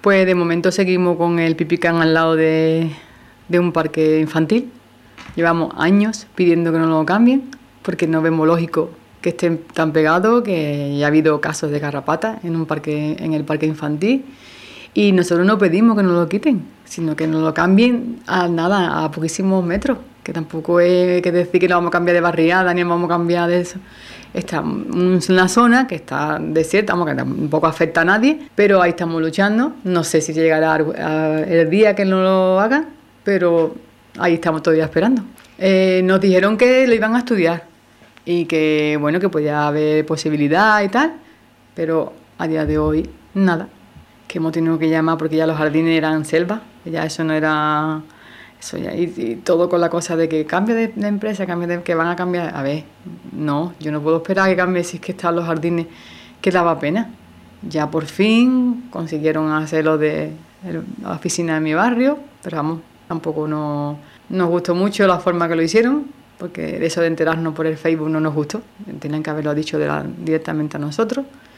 Pues de momento seguimos con el pipicán al lado de un parque infantil. Llevamos años pidiendo que no lo cambien porque no vemos lógico que estén tan pegados, que ya ha habido casos de garrapatas en el parque infantil, y nosotros no pedimos que nos lo quiten, sino que nos lo cambien a poquísimos metros, que tampoco es que decir que lo vamos a cambiar de barriada ni vamos a cambiar de eso. Está en una zona que está desierta, que tampoco afecta a nadie, pero ahí estamos luchando. No sé si llegará el día que no lo hagan, pero ahí estamos todavía esperando. Nos dijeron que lo iban a estudiar y que bueno, que podía haber posibilidad y tal, pero a día de hoy nada. Que hemos tenido que llamar porque ya los jardines eran selva, ya eso no era eso ya, y todo con la cosa de que cambie de empresa, que van a cambiar. A ver, no, yo no puedo esperar que cambie si es que están los jardines, que daba pena. Ya por fin consiguieron hacerlo de la oficina de mi barrio, pero vamos, tampoco nos gustó mucho la forma que lo hicieron, porque eso de enterarnos por el Facebook no nos gustó, tenían que haberlo dicho directamente a nosotros.